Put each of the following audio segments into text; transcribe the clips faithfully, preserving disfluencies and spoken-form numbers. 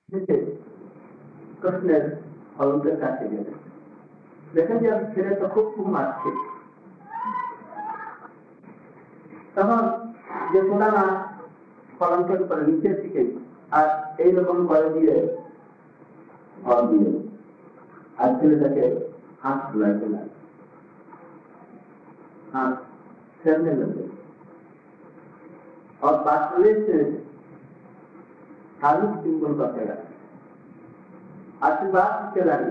कृष्णের অলঙ্কের কাছে গেলেন, দেখেন যে ছেলে তো খুব খুব মারছে। তখন যে সোনামা কলঙ্কের উপরে নিচের দিকে আর এইরকম করে দিয়ে ঘর দিলেন, আর ছেলেটাকে হাত ধুলাইতে লাগে, हाथ फेरने लगे और बाटले से धार्मिक सिंबल करते लगे, आशीर्वाद देते लगे।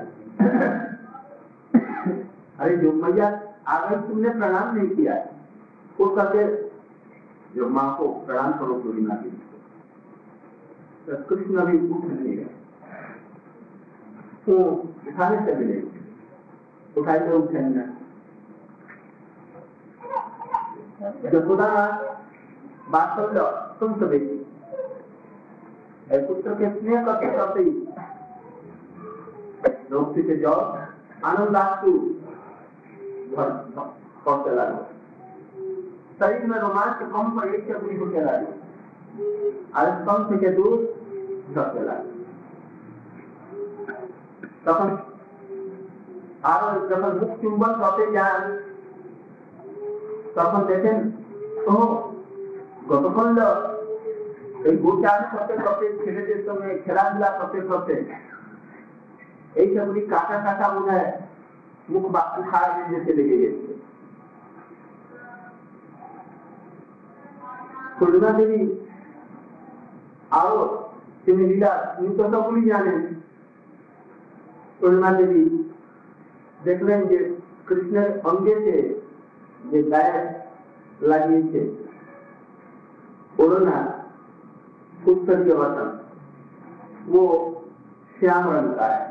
अरे जो मैया अगर तुमने प्रणाम नहीं किया वो कहते जो माँ को प्रणाम करो पूरी माती, तो कृष्ण भी उठ नहीं गए, वो उठाने से मिले, उठाए तो उठे न। यशोदा बात कर लो तुम सभी, पुत्र के स्नेह करते करते लोग से जाओ आनंद आंसू करते लगे, शरीर में रोमांच कम पर एक से बुरी होते लगे, आलस्पन से दूर करते लगे। तখন আরো যখন মুখ চুম্বন করতে যান তখন দেখেন তো গতকাল এই গোচার করতে করতে ছেলেদের সঙ্গে খেলাধুলা করতে করতে এই সবগুলি কাটা কাটা মনে হয় মুখ বাক্য খারাপ যেতে লেগে গেছে। করুণা দেবী আরো তিনি লীলা নিত্যগুলি জানেন। করুণা দেবী দেখলেন যে কৃষ্ণের অঙ্গেতে যে গায়ে লাগিয়েছে ओढ़ना उत्तर के वचन वो श्याम रंग का है,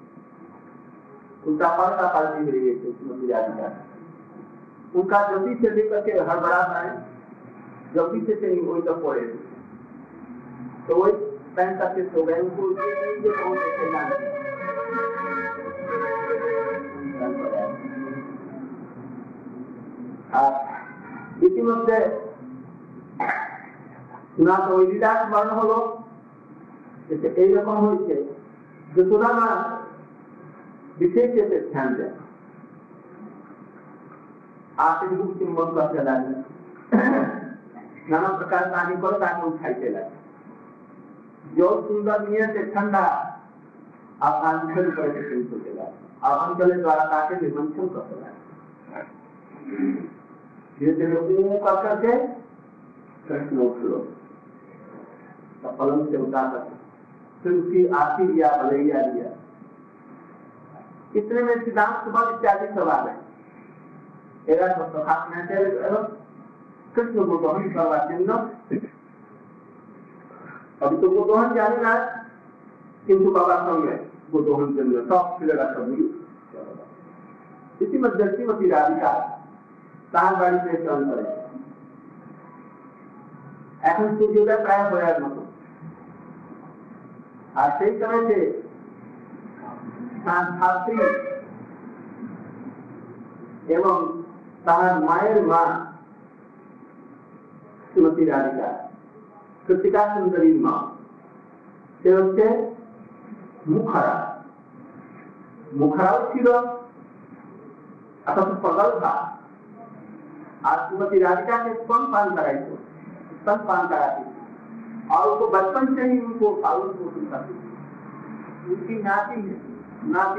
उनका पर्दा पालती मिली गई थी श्रीमती राधिका। उनका ज्योति से लेकर के हड़बड़ा है, ज्योति से नहीं वही तो पड़े तो वही पहन करके सो गए। उनको कौन देखेगा ইতিমধ্যে না তো ওই লীলার বর্ণ হলো এইরকম হয়েছে যে সুদামা বিশেষ ক্ষেত্রে ধ্যান দেয় आखिर रूप चिंबन करते लगे, नाना प्रकार पानी पर ताकि उठाते लगे, जो सुंदर नियत से ठंडा आकांक्षण करके होते लगे, आकांक्षण द्वारा ताकि विमंथन करते लगे, ये तेरे ऊपर कर करके कृष्ण उठलो तो पलंग से उतार कर फिर उसकी आरती दिया, भलैया दिया। इतने में सिद्धांत सुबह इत्यादि सवाल है एरा तो खास में से कृष्ण को दोहन करवा चिन्ह अभी तो वो दोहन जाने ना किंतु बाबा संगे वो दोहन चिन्ह सब फिरेगा सभी। इसी मध्य श्रीमती राधिका तार बाड़ी से चल पड़े, এখন সূর্যোদয় প্রায় হওয়ার মতো, আর সেই সময়তে তার ছাত্রী এবং তার মায়ের মা শ্রীমতী রাধিকা কৃতিকা সুন্দরীর মা সে হচ্ছে মুখারা, মুখারাও ছিল অথচ প্রগল্ভা। আর श्रीमती राधिका के स्तन पान कराई थी, स्तन पान कराती थी और उसको बचपन से ही उनको पालन पोषण करती थी। उनकी नाती नाती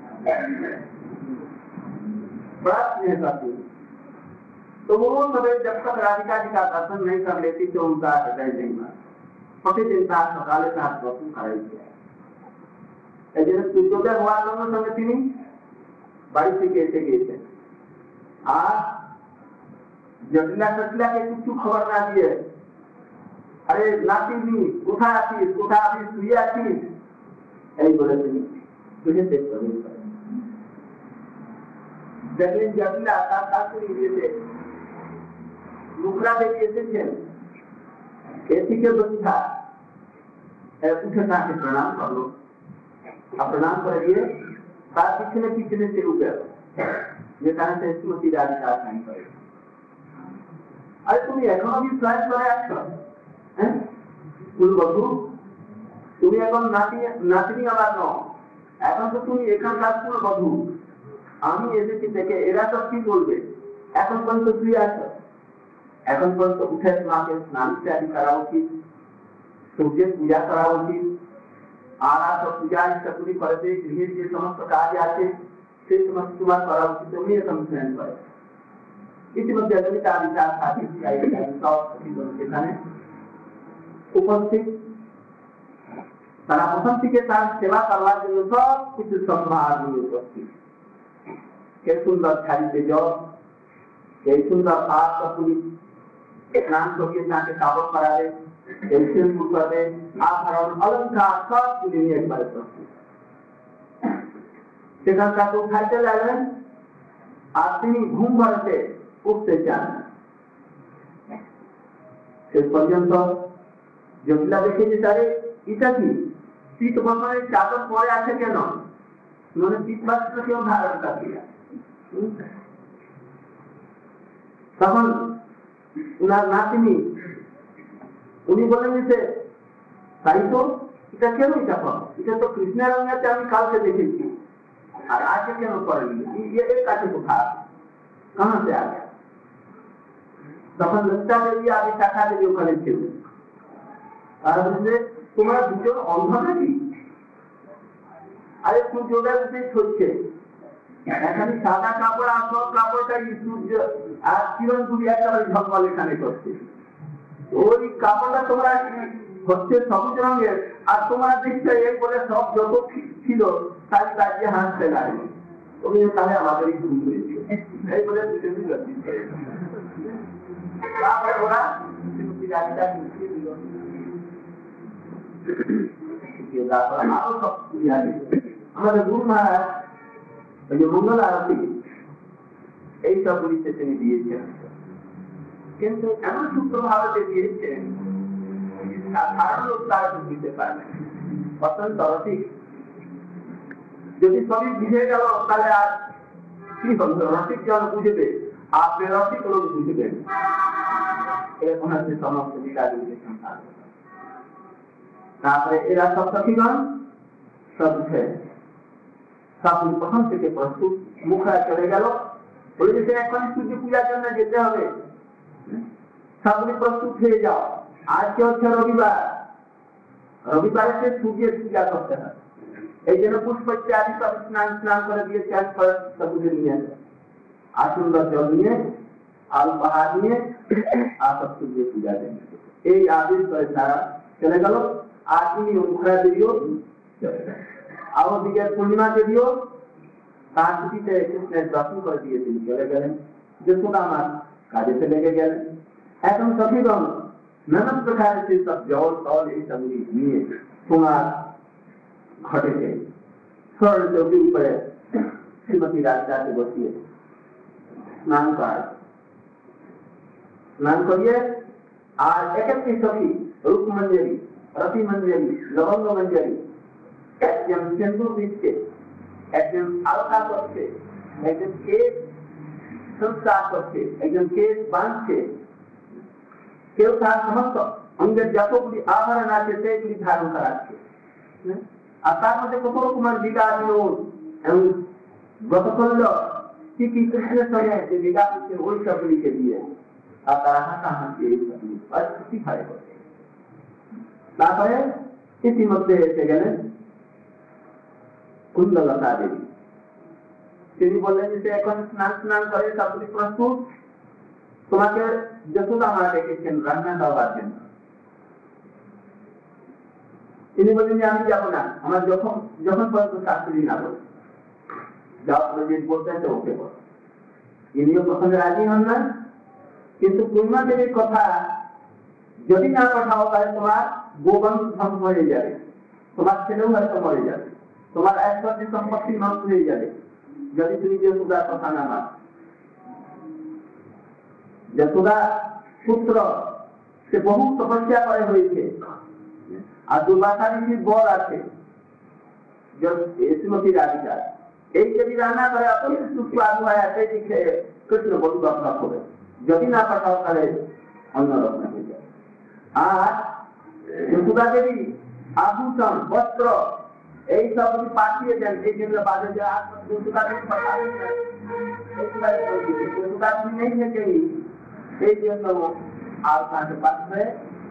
बड़ा स्नेह करती थी, तो वो सभी जब तक राधिका जी का दर्शन नहीं कर लेती तो उनका हृदय नहीं मार प्रतिदिन साथ सकाले साथ दर्शन कराई थी। सूर्योदय हुआ दोनों संगति नहीं बाड़ी से कैसे गए थे आज जटिला सटिला के कुछ खबर ना दिए, अरे नाती नहीं उठा आती उठा अभी सुई आती यही बोले तुझे देख देखिए जटिला से मुखरा देवी एसेছেন এদিকে बंधा उठे ना के प्रणाम कर लो, प्रणाम करिए तार पिछले पिछले से रुके ये कारण से श्रीमती राधिका नहीं करे। अरे तुम एखनो भी फ्लैश करे आछो हैं कुल बधू তুমি এখন নাতি নাতিনি আমার ন, এখন তো তুমি এখানকার পুরো বধূ, আমি এদেরকে দেখে এরা তো কি বলবে, এখন পর্যন্ত তুই আছো, এখন পর্যন্ত উঠে মাকে স্নান ইত্যাদি করা উচিত, সূর্যের পূজা করা উচিত, আর আর সব পূজা ইত্যাদি করে গৃহের যে সমস্ত কাজ আছে সেই সমস্ত তোমার করা উচিত, তুমি এখন ধ্যান করে। ইতিমধ্যে তার বিচার থাকে সব এখানে উপস্থিত, তারা প্রথম থেকে তার সেবা করার জন্য সব কিছু সম্মান নিয়ে উপস্থিত। কে সুন্দর শাড়িতে জল, এই সুন্দর হাত পুলি স্নান করিয়ে তাকে কাপড় করাবে, এই সিন্দুর করবে, আভরণ অলঙ্কার সব তুলে নিয়ে একবারে প্রস্তুত। সেখান তাকে উঠাইতে লাগলেন, আর তিনি ঘুম ভরাতে উঠতে চান না। শেষ পর্যন্ত জটিলা দেখে যে তারে এটা কি শীত বস্ত্রের চাদর পরে আছে কেন, মানে শীত বস্ত্র কেউ ধারণ করে। তখন উনার নাতিনি উনি বলেন যে তাই তো, এটা কেন, এটা করো, এটা তো কৃষ্ণের রঙেতে আমি কালকে দেখেছি, আর আজকে কেন করেনি, এর কাছে কোথায়, কাহা সে আগে। তখন লজ্জা দেবী আগে টাকা দেবী ওখানে ছিল, তারা বলছে তোমরা দুজন অন্ধ নাকি, আরে সূর্যোদয় উঠে ছড়ছে, এখানে সাদা কাপড় আর সব কাপড়টা সূর্য আর কিরণ গুলি একেবারে ঝলমল এখানে করছে, ওই কাপড়টা তোমরা হচ্ছে সবুজ রঙের, আর তোমরা দেখছো এই বলে সব যত ছিল তার কাজে হাসতে লাগে, তুমি তাহলে আমাদেরই ঘুম করেছি এই বলে তারপরে ওরা আরো সব আমাদের গুরু মহারাজ ওই যে মঙ্গল আরতি এই সব গুলিতে তিনি দিয়েছেন, কিন্তু এমন সূত্র ভারতে দিয়েছেন সাধারণ লোক তারা দিতে পারবে অত্যন্ত রসিক, যদি সবই বুঝে গেল তাহলে আর কি বলতো, রসিক জন বুঝবে, আপনি রসিক লোক বুঝবেন, এরকম হচ্ছে সমস্ত বিকাশ। তারপরে এরা সব সখীগণ সব উঠে সব প্রথম থেকে প্রস্তুত, মুখরা চলে গেল, বলে যে এখন সূর্য পূজার জন্য যেতে হবে, সবগুলি প্রস্তুত হয়ে যাও, আজকে হচ্ছে রবিবার, রবিবারে সে সূর্যের পূজা করতে হয়, এই জন্য পুষ্প ইত্যাদি সব স্নান স্নান করে দিয়ে চাষ করে সবুজে নিয়ে আসে, আর সুন্দর জল নিয়ে আর পাহাড় নিয়ে আর সব সূর্যের পূজা দেন, এই আদেশ করে তারা চলে গেল। আর তিনি মুখরা দেবীও আর ওদিকে পূর্ণিমা দেবীও তার ছুটিতে কৃষ্ণের দর্শন করে দিয়ে তিনি চলে গেলেন, যশোদা আমার কাজেতে লেগে গেলেন। এখন সখীগণ নানা প্রকারের সেই সব জল ফল এইসব নিয়ে তোমার ঘটেছে সরল চৌকির উপরে শ্রীমতী রাজদাকে বসিয়ে স্নান করায়, স্নান করিয়ে আর এক একটি সখী রূপ মঞ্জরি, রতি মঞ্জরি, লবঙ্গ মঞ্জরি, একজন সিন্দুর দিচ্ছে, একজন আলতা করছে, একজন কেস সংস্কার করছে, একজন কেস বাঁধছে, কেউ তার সমস্ত অঙ্গের যতগুলি আভরণ আছে সেগুলি ধারণ করাচ্ছে, আর তার মধ্যে কত রকমের বিকাশ এবং গত করল কি কি কৃষ্ণের সঙ্গে যে বিকাশ হচ্ছে ওই সবগুলিকে দিয়ে, আর তারা হাসাহাসি এই সবগুলি খুশি ভাই করছে। তারপরে ইতিমধ্যে এসে গেলেন কুন্দলতা দেবী, তিনি বললেন যে এখন স্নান স্নান করে সবগুলি প্রস্তুত, তোমাকে যশোদা মা ডেকেছেন রান্না দেওয়ার জন্য। তিনি বললেন যে আমি যাবো না, আমার যখন যখন পর্যন্ত শাশুড়ি না বলে যা প্রজেক্ট বলতেন তো ওকে বল। ইনিও প্রথমে রাজি হন না, কিন্তু পূর্ণা দেবীর কথা যদি না পাঠাও তাহলে তোমার গোবংশ ধ্বংস হয়ে যাবে, তোমার ছেলেও হয়তো মরে যাবে, তোমার ঐশ্বর্য সম্পত্তি নষ্ট হয়ে যাবে যদি তুমি যশোদার কথা না মান। যশোদা পুত্র সে বহু তপস্যা করে হয়েছে, আর দুর্বাসা ঋষির বর আছে শ্রীমতী রাধিকা, এই যদি রান্না করে অত্যন্ত সুস্বাদু হয় আছে খেয়ে কৃষ্ণ বধু রক্ষা করে, যদি না পাঠাও তাহলে অন্য রক্ষা হয়ে যাবে। আর যশোদা দেবী আভূষণ, বস্ত্র এইসব পাঠিয়ে দেন। এই জন্য বাজে যে নেই থেকেই এই জন্য আর তাকে পাঠবে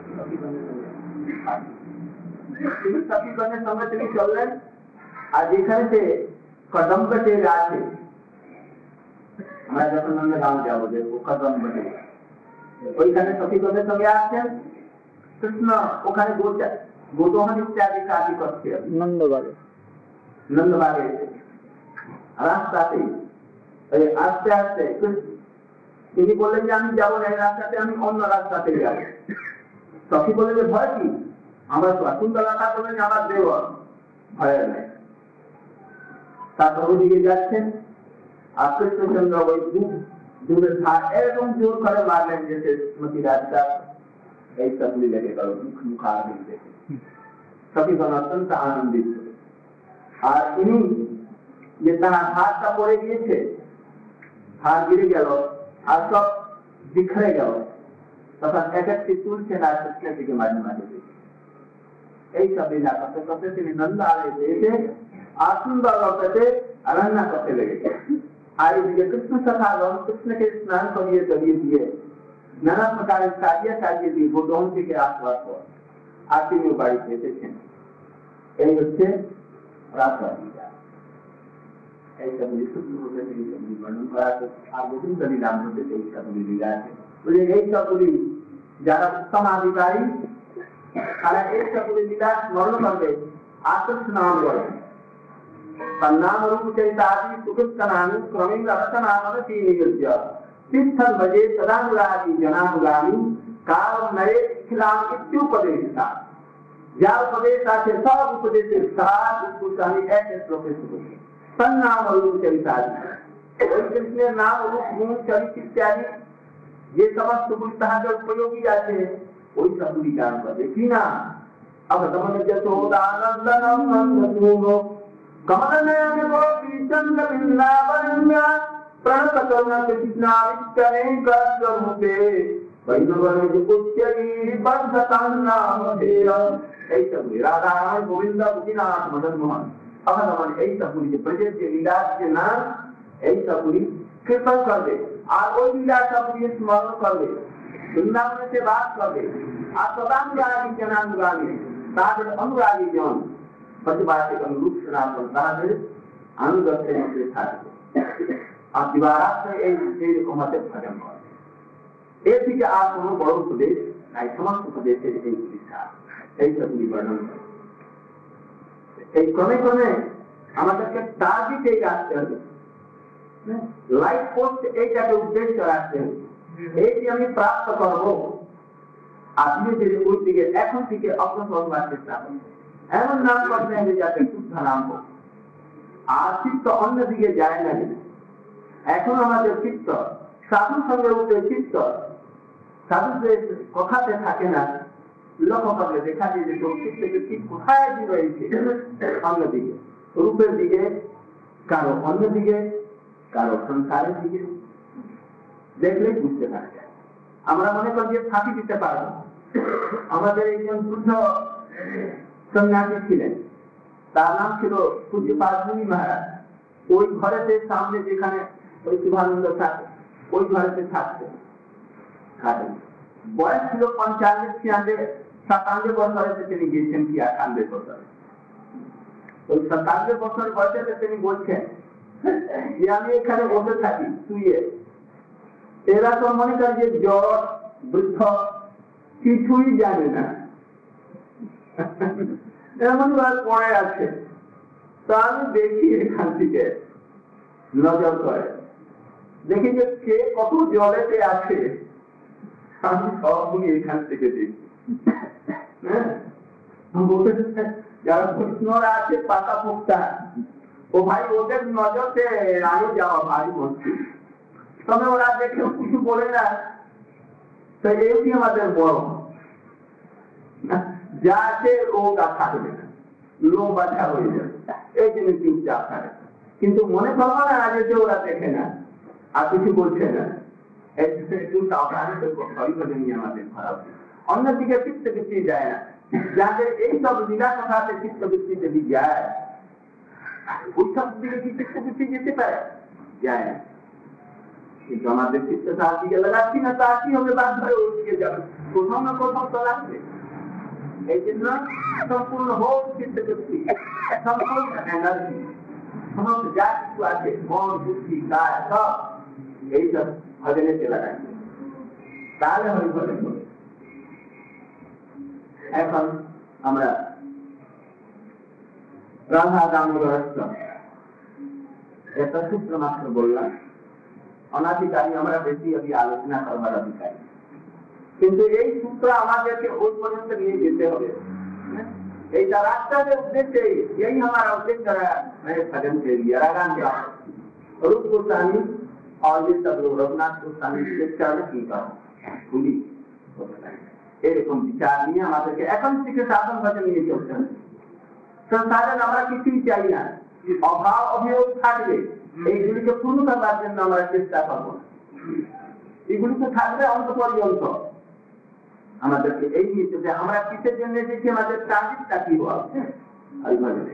তিনি সখীগণের সঙ্গে তিনি চললেন। আর যেখানে সে কদম্ব টের আছে, আমরা যখন নন্দগাঁও যাবো যে কদম্ব টের, ওইখানে সখীগণের সঙ্গে আসছেন কৃষ্ণ। ওখানে গোদোহন ইত্যাদি কাজই করছে নন্দবাগে নন্দবাগে রাস্তাতে। আস্তে আস্তে তিনি বললেন যে আমি যাবো না এই রাস্তাতে, আমি অন্য রাস্তাতে যাবো। সখী বললেন যে ভয় কি, আমরা শকুন্তলাটা বললেন যে আমার দেবর, ভয়ের নেই। তারপর ওদিকে যাচ্ছেন আর কৃষ্ণচন্দ্র ওই দূরের ধার এরকম জোর করে মারলেন যে শ্রীমতী রাজা এই সবগুলি লেগে গেল মুখার দেখে। সখীগণ অত্যন্ত আনন্দিত। আর ইনি যে তার হাতটা পড়ে গিয়েছে, হাত গিরে গেল আর সব বিখরে গেল, তখন এক একটি তুলছেন আর কৃষ্ণের দিকে মাঝে মাঝে এই সব লীলা করতে করতে তিনি নন্দ আলয়ে এসে আর সুন্দর রূপে রান্না করতে লেগেছে। আর এদিকে কৃষ্ণ সখাগণ কৃষ্ণকে স্নান করিয়ে চলিয়ে দিয়ে নানা প্রকারের সাজিয়ে সাজিয়ে দিয়ে গোদন থেকে আসবার পর আর তিনিও বাড়িতে এসেছেন। এই হচ্ছে রাসলীলা। এই সবগুলি সূক্ষ্মরূপে তিনি সবগুলি বর্ণন করা আছে। আর গোবিন্দ লীলা মধ্যে এই সবগুলি লীলা আছে। এই সবগুলি যারা উত্তমাধিকারী তারা এই সবগুলি লীলা স্মরণ করবে, আত্মস্য নাম করে তার নাম রূপ চরিতাদি সুকৃতনানি ক্রমেণ রসনামনতি নিয়োজ্য তিষ্ঠন ভজে সদানুরাগী জনানুগামী কাল নরে খিলাম ইত্যুপদেশিতা। যা উপদেশ আছে সব উপদেশের সার उसको আমি এক এক শ্লোকে শুনবো। তার নাম রূপ চরিতাদি, ওই কৃষ্ণের নাম রূপ গুণ চরিত ইত্যাদি যে সমস্ত গুলি তাহাদের উপযোগী আছে ওই সবগুলি গান করবে। কি না अवतमन यशोदानंदनम नंदसूनो कमलनयन गोपी चंद्र वृंदावनम्या प्रणतकर्ण कृष्णा विष्टने कर्तमुते वैष्णवनिज उच्चरी बंधतान्नामधेय। এই সবগুলি রাধা রাম গোবিন্দ গোপীনাথ মদন মোহন अवतमन এই সবগুলি যে ব্রজের যে লীলা যে নাম এই সবগুলি কীর্তন করবে আর ওই লীলা সবগুলি স্মরণ করবে, বৃন্দাবনে সে বাস করবে। আর সদানুরাগী জনানুরাগী তাদের অনুরাগী জন প্রতিবাদের অনুরূপ সনাতন তাদের আনুগত্যের মধ্যে থাকবে। আর দিবারাত্রে এই এইরকম হাতে ভজন করে। এর থেকে আর কোনো বড় উপদেশ নাই। সমস্ত উপদেশের এই শিক্ষা এই সবগুলি বর্ণন করে। এই ক্রমে ক্রমে আমাদেরকে টার্গেট এই রাখতে হবে, লাইফ পোস্ট এইটাকে উদ্দেশ্য রাখতে হবে। এইটি আমি প্রাপ্ত করবো আপনি যদি ওই দিকে এখন থেকে অগ্রসর হওয়ার চেষ্টা করেন। এমন নাম করতে হবে যাতে শুদ্ধ নাম হোক, আর চিত্ত অন্যদিকে যায় না। এখন আমাদের চিত্ত সাধুর সঙ্গে উঠে চিত্ত সাধুদের কথাতে থাকে না। লক্ষ্য করলে দেখা যায় যে চিত্তকে ঠিক কোথায় রয়েছে, অন্যদিকে রূপের দিকে, কারো অন্যদিকে, কারো সংসারের দিকে দেখলে বুঝতে পারা যায়। আমরা মনে করি যে ফাঁকি দিতে পারবো। আমাদের একজন বুদ্ধ সন্ন্যাসী ছিলেন, তার নাম ছিল পূজ্যপাদ মুনি মহারাজ। ওই ঘরেতে সামনে যেখানে ওই শিবানন্দ থাকে ওই ঘরেতে থাকতে থাকেন। বয়স ছিল পঞ্চান্ন ছিয়ানবে সাতানবে বছরে তিনি গিয়েছেন কি আটানবে বছরে। ওই সাতানবে বছর বয়সে তিনি বলছেন যে আমি এখানে বসে থাকি শুয়ে, এরা তো মনে করে যে জ্বর বৃদ্ধ কিছুই জানে না, এমন পড়ে আছে। তা আমি দেখি এখান থেকে নজর করে দেখি যে কে কত জলেতে আছে, আমি সবগুলি এখান থেকে দেখি। যারা বৈষ্ণবরা আছে পাতা পোক্তা, ও ভাই ওদের নজরতে আমি যাওয়া ভারী মুশকিল। তবে ওরা দেখে কিছু বলে না, তো এটি আমাদের বড় যা আছে ওটা থাকবে না, লো বাধা হয়ে যাবে, এই জন্য চুপচাপ থাকে। কিন্তু মনে করবো না আগে যে ওরা দেখে না আর কিছু বলছে না, একটু সাবধানে আমাদের খারাপ। অন্যদিকে পিছতে কিছুই যায় না, যাতে এই সব লীলা কথাতে চিত্তবৃত্তিতে যায় ওই সব দিকে কি চিত্তবৃত্তি যেতে পারে যায় না কিন্তু আমাদের চিত্ত তার দিকে লাগাচ্ছি না তা কি হবে বাদ ধরে ওই দিকে যাবে কোথাও না কোথাও তো লাগবে এই জন্য সম্পূর্ণ হোক চিত্তবৃত্তি সম্পূর্ণ এনার্জি সমস্ত যা কিছু আছে মন বুদ্ধি কায় সব এইসব ভজনেতে লাগাচ্ছে তাহলে হরি ভজন হবে এখন আমরা রাধা দামোদর একটা সূত্র মাত্র বললাম অনাধিকারী আমরা বেশি আমি আলোচনা করবার অধিকারী কিন্তু এই সূত্র আমাদেরকে ওই পর্যন্ত নিয়ে যেতে হবে এইটা রাস্তার উদ্দেশ্যে यही हमारा उद्देश्य है मेरे भजन के लिए रागान के रूप गोस्वामी और ये सब लोग रघुनाथ गोस्वामी चरण की भूली এরকম বিচার নিয়ে আমাদেরকে এখন থেকে সাধন ভজন নিয়ে চলতে হবে সংসারের আমরা কিছুই চাই না অভাব অভিযোগ থাকবে এইগুলিকে পূর্ণ করবার জন্য আমরা চেষ্টা করবো এগুলি তো থাকবে অন্ত পর্যন্ত আমাদেরকে এই নিতে যে আমরা কিসের জন্য এসেছি আমাদের টার্গেটটা কি হচ্ছে হরিভজনে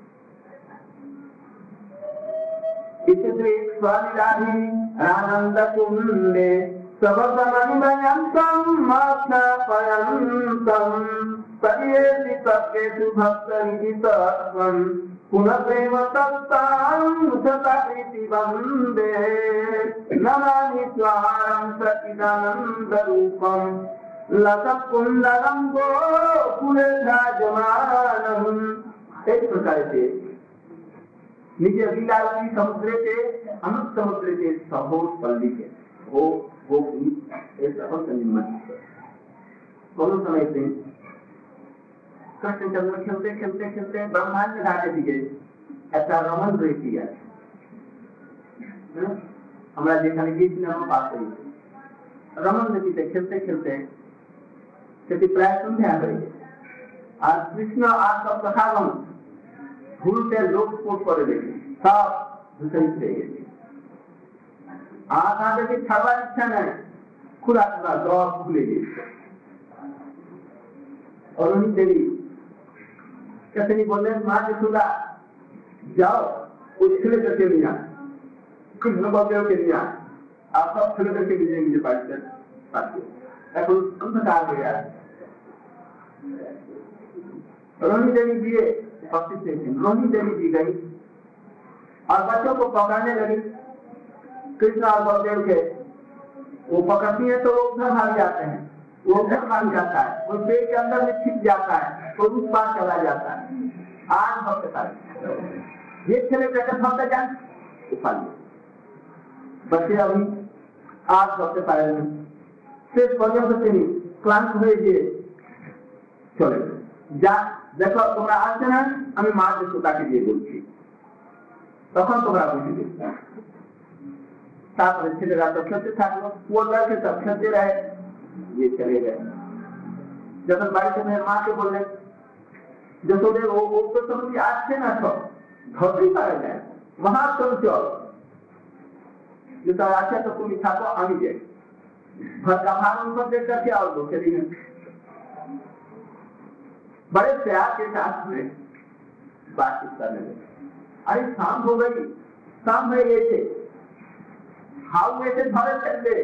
इसे एक स्वामी आनंद कुंडे सबसमनिमयंतम मात्मपयंतम परियेति तत्केतु भक्तनिधितत्वं पुनप्रेम तत्तां सताकृति वन्दे नमामि स्वारं सचिदानन्दरूपं लसत्कुण्डलं गोकुले विराजमानम् एक प्रकार से निजे लीलावती समुद्र के अनंत समुद्र के सहोर पल्ली के वो वो ऐसा निर्माण दोनों समय से कृष्ण चंद्र खेलते खेलते खेलते ब्रह्मांड में जाके दिखे ऐसा रमन रहती है हमारा जेखाने गीत में बात करी रमन नदी से खेलते खेलते सेटी प्राय संध्या करी आज कृष्ण आज सब कथागण भूलते लोग स्पोर्ट करे देखे सब दूसरी से आज आगे की छावा इच्छा नहीं खुला खुला द्वार खुलेगी और उन्हीं देवी कैसे नहीं बोले माँ जसोदा जाओ उस खिले करके लिया कृष्ण बलदेव के लिया आप सब खिले करके लीजिए मुझे पास कर এখন अंधकार हो गया रोहिणी देवी जी उपस्थित थे रोहिणी देवी जी गई और बच्चों को पकड़ने लगी कृष्ण और बलदेव के वो पकड़ती है तो वो उधर भाग जाते हैं वो उधर भाग जाता है वो पेड़ के अंदर में छिप जाता है तो उस पार चला जाता है आज भक्त था ये चले जाकर भक्त जान उठा लिया बच्चे अभी आज भक्त पाए শেষ পর্যন্ত তিনি ক্লান্ত হয়ে গিয়ে চলে যা দেখো তোমরা আসছে না আমি মা যশোদাকে দিয়ে বলছি তখন তোমরা বুঝবে তারপরে ছেলেরা তো খেলতে থাকলো পুরোটাকে সব খেলতে রহে ये चले गए যখন বাড়িতে মেয়ের মাকে বললেন যশোদের ও ও তো তুমি আসছে না সব ধরতেই পারে না মহাচঞ্চল যেটা আছে তো তুমি থাকো আমি যাই घर का भार उनको देख करके और दो चली गई बड़े प्यार के साथ में बातचीत करने लगे अरे शाम हो गई शाम में ये थे हाउ में से धरे चल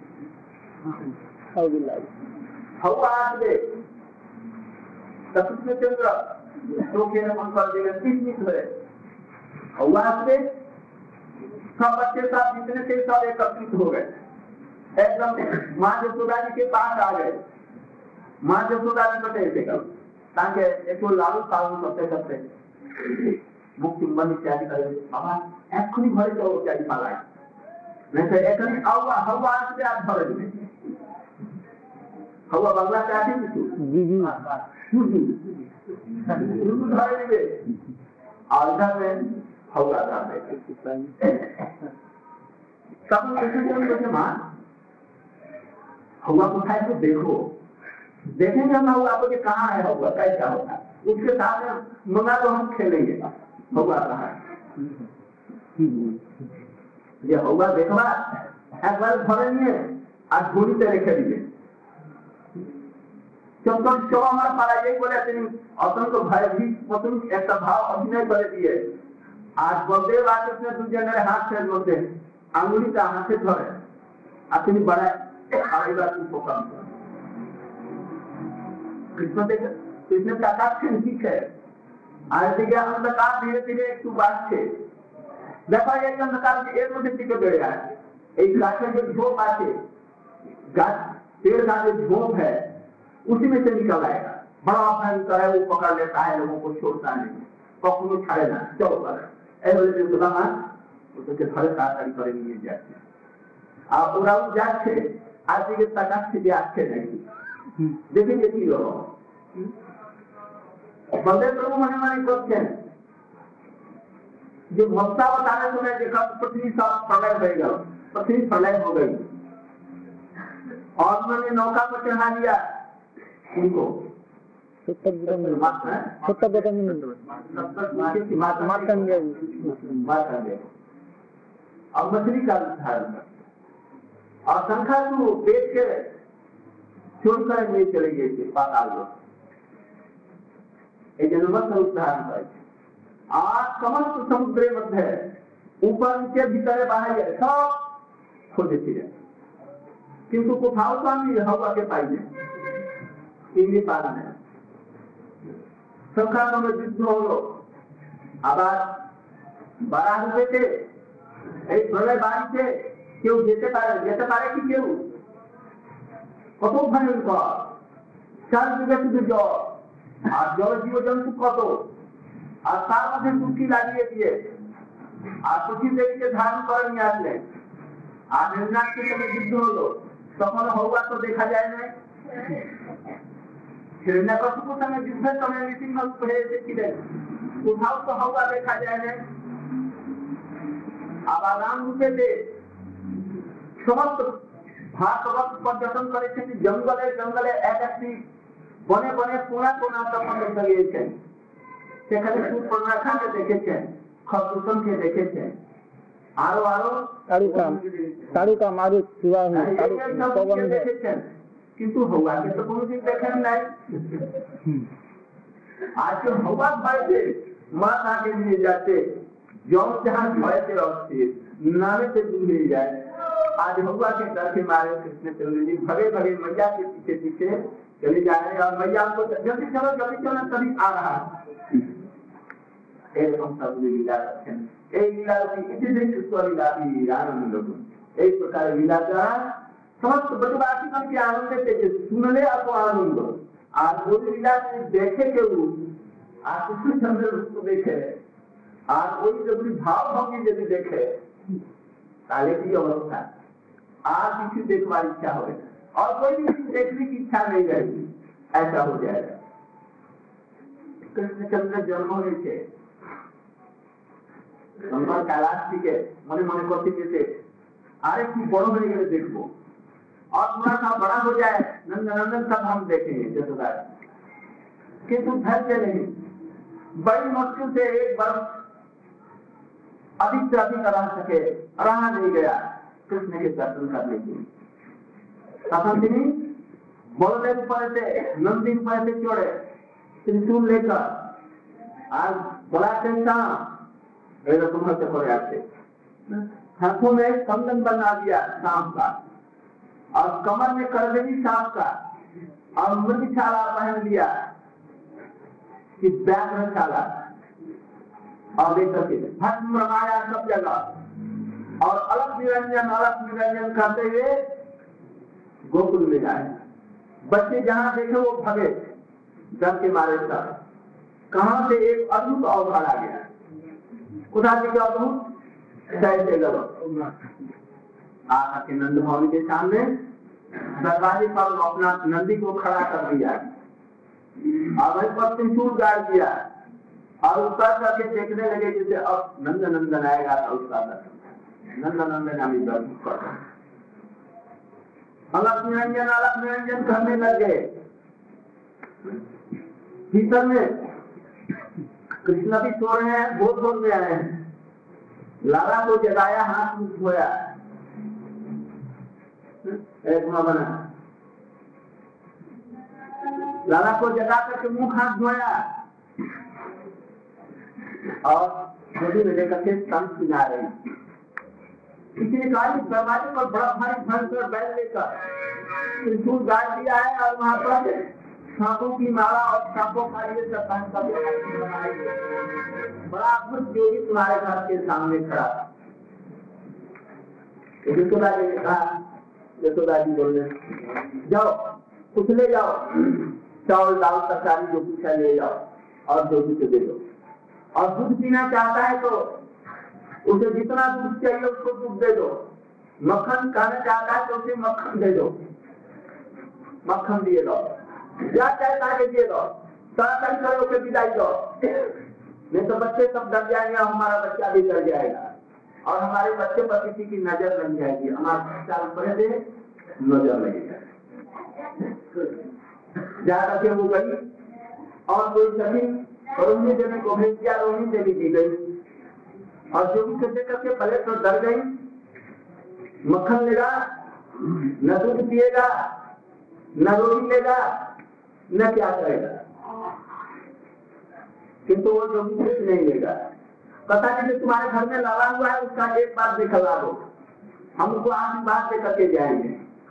हाउ आज दे कृष्ण चंद्र तो के मन कर देगा तीस मिनट हुए हाउ आज दे सब बच्चे साथ जितने थे सब एकत्रित हो गए एकदम माँ जसोदा जी के पास आ गए माँ जसोदा जी को ऐसे करो ताकि एक लालू सालू करते करते मुक्ति मन इत्यादि करे बाबा एखनी घरे तो इत्यादि पालाय नहीं तो एखनी आवा हवा आसते आज धरे दिबे हवा बांग्ला के आती तू जी जी तू धरे दिबे और इधर में हवा आते तब कैसे बोलते मां हुआ को खाए तो देखो देखेंगे हम हुआ आपको कि कहाँ है हुआ कैसा होता उसके साथ मंगा तो हम खेलेंगे हुआ कहाँ ये हुआ देखवा एक बार धरेंगे आज घोड़ी तेरे खेलेंगे চঞ্চল সব আমার পাড়ায় বলে তিনি অত্যন্ত ভয়ভীত মতন একটা ভাব অভিনয় করে দিয়ে আর বলদেব রাজকৃষ্ণ দুজনের হাতের মধ্যে আঙুলিটা হাতে ধরে আর তিনি বাড়ায় আড়াইবার উপকার কৃষ্ণ থেকে কৃষ্ণ তাকাচ্ছেন ঠিক আর এদিকে অন্ধকার ধীরে ধীরে একটু বাড়ছে देखो एक अंधकार एक मध्य टिके बेड़ है एक गाछे जो झोंक आके गाछ पेड़ का जो झोंक है उसी में से निकल आएगा बड़ा भयंकर है वो पकड़ लेता है लोगों को छोड़ता नहीं कखनो छाड़े ना चलो कर ऐसे जो सुदामा उसके घरे ताड़ाताड़ी करे निয়ে যাচ্ছে আর ওরাও যাচ্ছে আর দিকে তাকাচ্ছে যে আসছে নাকি দেখে যে কি হলো বলদেব প্রভু মনে মনে করছেন जो भक्ता बताने को मैं देखा पृथ्वी सब प्रलय हो गया पृथ्वी प्रलय हो गई और उन्होंने नौका पर चढ़ा दिया उनको और मछली का धारण और शंखा को बेच के छोड़कर ले चले गए थे पाताल लोग एक जनमत का उद्धार कर आज समस्त समुद्र मध्य ऊपर नीचे भीतर बाहर सब खोजे थे किंतु कोথাও তো আমি হাওয়াকে পাইনি ইনি পারা না সংখ্যাক্রমে যুদ্ধ হলো আবার বাড়া হয়েছে এই প্রলয় বাড়িতে কেউ যেতে পারে যেতে পারে কি কেউ কত ভয়ঙ্কর চারদিকে শুধু জল আর জল জীবজন্তু কত আর তার মধ্যে টুকি লাগিয়ে দিয়ে আর টুকি দেখে ধারণ করে নিয়ে আসলেন আর নির্ণাকের সঙ্গে যুদ্ধ হলো তখন হওয়া তো দেখা যায় না হিরণ্যকশিপুর সঙ্গে যুদ্ধের সময় নৃসিংহ হয়ে এসেছিলেন কোথাও তো হওয়া দেখা যায় না আবার রাম রূপেতে সমস্ত ভারতবর্ষ পর্যটন করেছেন জঙ্গলে জঙ্গলে এক একটি বনে বনে কোনা কোনা তখন লাগিয়েছেন সেখানে সুপ্রনাখাকে দেখেছেন খরদূষণকে দেখেছেন আরো আরো তারুকাম তারুকাম আরো দেখেছেন কিন্তু হওয়াকে তো কোনোদিন দেখেন নাই আজকে হওয়ার ভয়তে মা তাকে নিয়ে যাচ্ছে जौन जहां भयते अवस्थित नामे से दूर ले जाए आज हवा के डर के मारे कृष्ण चंद्र जी भगे भगे मैया के पीछे पीछे चले जा रहे हैं और मैया को जल्दी चलो जल्दी चलो तभी आ रहा एक सब लीला रखें एक लीला की इतनी कृष्ण लीला भी आनंद एक प्रकार लीला का समस्त ब्रजवासी मन के आनंद से सुन ले आपको आनंद आज वो लीला देखे के आज कृष्ण चंद्र उसको देखे আর ওই যদি ভাব ভঙ্গি যদি দেখে তাহলে কি অবস্থা আর কিছু দেখবার ইচ্ছা হবে और कोई भी देखने की इच्छा नहीं रहेगी ऐसा हो जाएगा कृष्णचंद्र जन्म হয়েছে আমরা कैलाश থেকে মনে মনে করতে যেতে আর একটু বড় হয়ে গেলে দেখবো और थोड़ा सा बड़ा हो जाए नंदनंदन तब हम देखेंगे जसोदा किंतु धैर्य नहीं बड़ी मुश्किल से एक वर्ष अधिक से अधिक रह सके रहा नहीं गया कृष्ण के दर्शन करने के तখন তিনি বলদেব পরেতে নন্দীর পরেতে চড়ে त्रिशूल लेकर আর বলাতে सांप এরকম হতে করে আছে हाथों में कंगन बना दिया सांप का और कमर में करदेवी सांप का और मृगछाला पहन लिया कि व्याघ्र छाला और लेकर के भस्म रमाया सब जगह और अलग निरंजन अलग निरंजन करते हुए गोकुल में आए बच्चे जहां देखे वो भगे डर के मारे सब कहां से एक अद्भुत अवतार आ गया उधर से क्या अद्भुत कैसे गलो आकर के नंद भवन के सामने दरवाजे पर अपना नंदी को खड़ा कर दिया और पर त्रिशूल गाड़ दिया और ऊपर करके देखने लगे जैसे अब नंद नंदन आएगा तो उसका दर्शन नंद नंदन हम दर्शन कर अलग निरंजन अलग निरंजन करने लगे भीतर में कृष्ण भी सो रहे हैं बहुत जोर में आए हैं लाला को जगाया हाथ में धोया एक बना लाला को जगा करके मुंह हाथ धोया और गोदी में लेकर के स्तन पिला रहे। किसी ने कहा दरवाजे पर बड़ा भारी भयंकर बैल लेकर त्रिशूल गाड़ दिया है और वहां पर सांपों की माला और सांपों का ये सब बड़ा अद्भुत जोगी तुम्हारे घर के सामने खड़ा था। यशोदा जी ने कहा, यशोदा जी बोले जाओ कुछ ले जाओ, चावल दाल तरकारी जो कुछ है ले जाओ और जो कुछ दे दो। और दूध पीना चाहता है तो उसे जितना दूध चाहिए उसको दूध दे दो। मक्खन खाना चाहता है तो उसे मक्खन दे दो, मक्खन दिए दो। क्या चाहता है दिए दो, तड़ातड़ी करो के विदाई दो, नहीं तो बच्चे सब डर जाएंगे, हमारा बच्चा भी डर जाएगा और हमारे बच्चे पर किसी की नजर लग जाएगी, हमारा बच्चा बड़े दे नजर लगेगा। ज्यादा के वो गई और कोई सभी रोहिणी देवी को भेज दिया, रोहिणी देवी दी गई और जो भी कहते करके पहले तो डर गई। मक्खन लेगा न दूध पिएगा न रोटी लेगा न क्या करेगा, किंतु वो जो भी कुछ नहीं लेगा। पता नहीं तुम्हारे घर में लाला हुआ है उसका एक बार दिखला दो, हम उसको आशीर्वाद दे करके जाएंगे।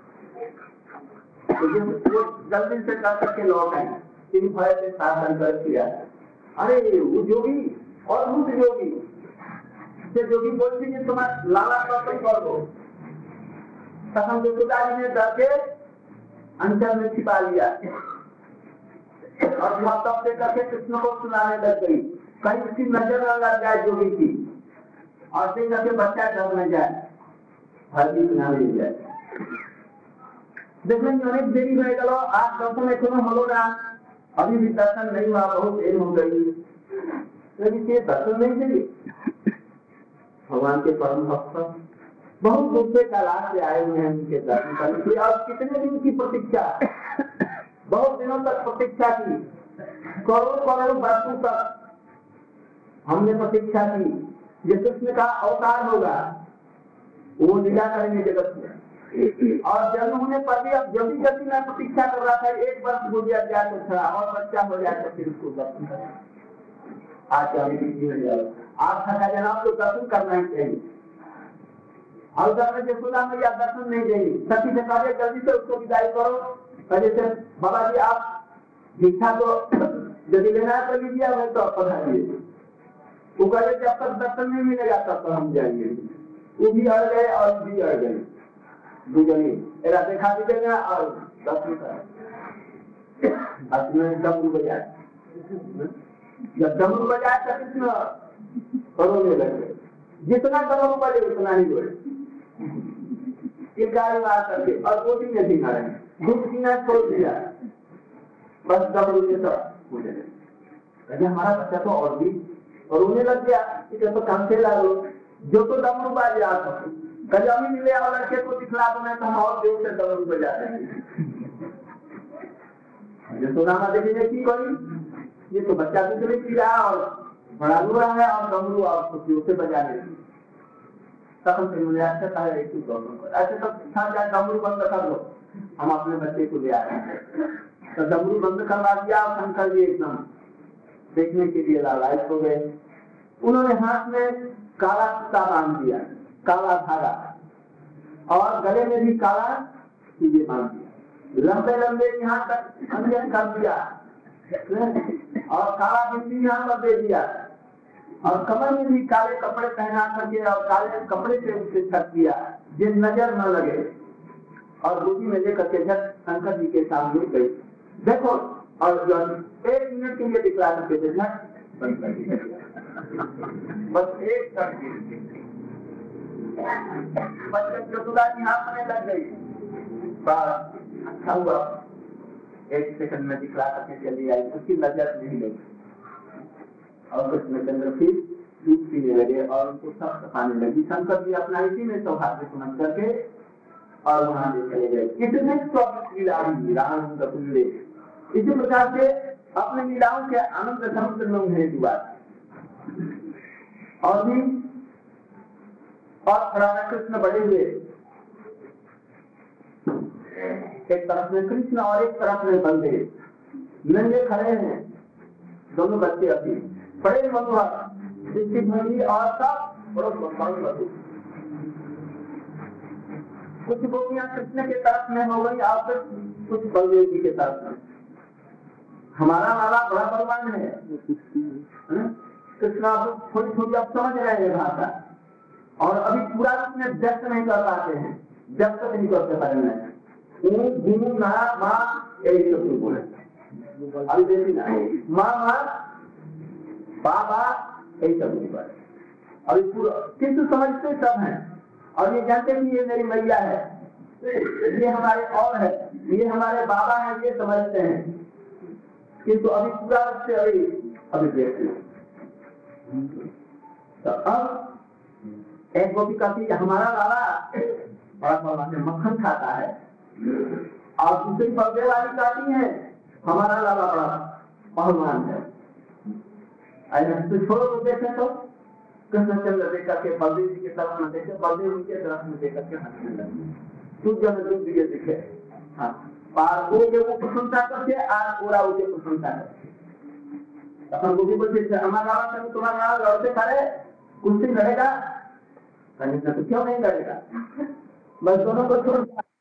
तो वो जल्दी से कर करके लौट आए, तीन भय से शासन कर किया। अरे वो जोगी और भूत जोगी से जोगी बोलती कि तुम्हारा लाला दर्शन कर दो। तखन यशोदा जी ने डर के अंचल में छिपा लिया और तब से करके कृष्ण को सुनाने लग गई, कहीं उसकी नजर न लग जाए जोगी की, और से करके बच्चा डर न जाए, हल्दी सुना ले जाए। देखने में अनेक देरी रह गलो, आज दर्शन एखनो हलो ना, अभी भी दर्शन नहीं हुआ, बहुत देर हो गई, लेकिन ये दर्शन नहीं चाहिए। भगवान के परम भक्त बहुत दूसरे कैलाश से आए हुए हैं उनके दर्शन करने, और कितने दिन की प्रतीक्षा, बहुत दिनों तक प्रतीक्षा की, करोड़ करोड़ वर्षों तक हमने प्रतीक्षा की। ये कृष्ण का अवतार होगा, वो लीला करेंगे जगत में, और जन्म होने पर भी अब जल्दी जल्दी मैं प्रतीक्षा कर रहा था, एक वर्ष हो गया जाए तो थोड़ा और बच्चा हो जाए तो फिर उसको दर्शन करें। आज आज थका जनाब तो दर्शन करना ही चाहिए। और दर्शन यशोदा मैया दर्शन नहीं देंगे, सती से कहे जल्दी से उसको विदाई करो। कहे से बाबा जी आप दीक्षा तो यदि लेना है तो लीजिए, मैं तो आप पढ़ाइए। वो कहे जब तक दर्शन नहीं मिलेगा तब तक हम जाएंगे। वो भी अड़ गए और भी अड़ गए, दूजनी एरा देखा भी देगा और दर्शन करें। डमरू बजाए, जब डमरू बजाए तो कृष्ण रोने लगे, जितना डमरू बजे उतना ही रोए। एक गाड़ी मार करके और गोदी में दिखा रहे, दूध पीना छोड़ दिया, बस डमरू के साथ मुझे कहे हमारा बच्चा तो और भी रोने लग गया, तो काम से ला लो जो तो डमरू बाजे आप कभी मिले और लड़के को दिखला दो, मैं तो हम और देर से डमरू बजा देंगे। तो रामा देवी ने की करी, ये तो बच्चा कुछ नहीं पी रहा और बड़ा रो रहा है और डमरू और खुशियों से बजा रहे। तब फिर मुझे अच्छा था ऐसे तो जाए डमरू बंद कर लो, हम अपने बच्चे को ले आ रहे हैं। तो डमरू बंद करवा दिया और शंकर जी एकदम देखने के लिए लालायित हो गए। उन्होंने हाथ में काला सूता बांध दिया, काला धागा, और गले में भी काला चीजें बांध दिया, लंबे लंबे यहाँ तक अंजन कर दिया और काला बिंदी यहाँ पर दे दिया, और कमर में भी काले कपड़े पहना करके और काले कपड़े से उसे छक दिया जिन नजर न लगे, और गोदी में लेकर के झट शंकर जी के सामने गई। देखो और जो एक मिनट के लिए दिखला करके झट बंद कर दिया, बस एक यशोदा जी हाथ में लग गई। अच्छा हुआ एक सेकंड में दिखला करके चली आई, उसकी नजर नहीं लगी और कृष्ण चंद्र फिर दूध पीने लगे और उनको सब खाने लगी। शंकर जी अपना इसी में सौभाग्य समझ करके और वहां ले चले गए। कितने स्वागत लीला राम, इसी प्रकार से अपने लीलाओं के आनंद समुद्र में उन्हें डुबा और भी और राधा कृष्ण बड़े हुए, एक तरफ में कृष्ण और एक तरफ में बलदेव, नंगे खड़े हैं दोनों बच्चे अभी बड़े मनोहर जिसकी भंगी और सब बड़ो बड़ो कुछ गोपियां कृष्ण के तरफ में हो गई और फिर कुछ बलदेव जी के तरफ में। हमारा लाला बड़ा बलवान है, कृष्ण आप थोड़ी थोड़ी आप समझ रहे हैं भाषा, और अभी पूरा उसमें व्यक्त नहीं कर पाते हैं, व्यक्त नहीं करते पारे में ना माँ यही सब बोले अभी देखी ना माँ माँ बाबा यही सब नहीं बोले अभी पूरा, किंतु समझते सब हैं और ये जानते कि ये मेरी मैया है, ये हमारे और है, ये हमारे बाबा हैं, ये समझते हैं, किंतु अभी पूरा से अभी अभी देखते हैं। तो अब एक गोपी कहती है हमारा लाला बड़ा भगवान मक्खन खाता है, और दूसरी बलदेव वाली कहती है हमारा लाला बड़ा भगवान है। ऐसा तो छोड़ो तो देखे तो कृष्णचंद्र देख करके बलदेव जी की तरफ में देखे, बलदेव उनके तरफ में देख करके हंसने लगे, तू जन तुम दिए दिखे। हाँ, पार वो के वो प्रशंसा करते, आज पूरा उनके प्रशंसा करते। अपन गोपी बोलते हमारा लाला कभी तुम्हारा लाला लड़ते खड़े कुश्ती लड़ेगा, कहीं तो क्यों नहीं लड़ेगा, बस दोनों को छोड़